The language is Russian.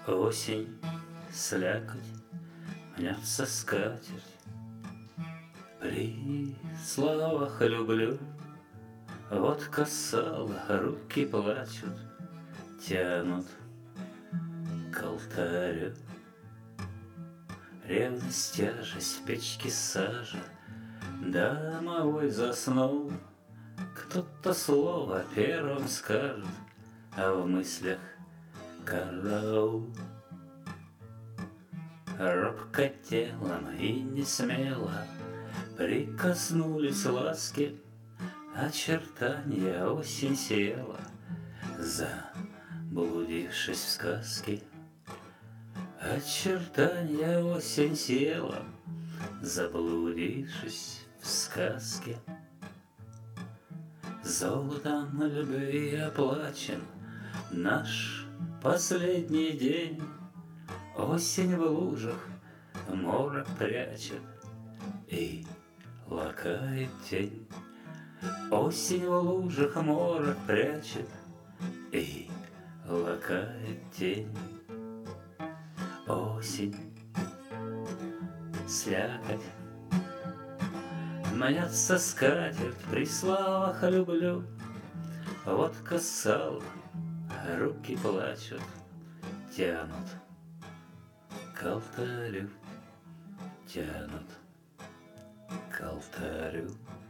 Осень, слякоть, мнется скатерть. При словах люблю, водка сало, руки плачут, тянут к алтарю. Ревность, тяжесть, в печке сажа, домовой заснул. Кто-то слово первым скажет, а в мыслях караул. Робко телом и не смело прикоснулись ласки, очертания осень села, заблудившись в сказке. Очертания осень села, заблудившись в сказке. Золотом любви оплачен наш последний день. Осень в лужах морок прячет и лакает тень. Осень в лужах морок прячет и лакает тень. Осень, слякоть, мнется скатерть, при словах люблю. Водка сало, руки плачут, тянут к алтарю, тянут к алтарю.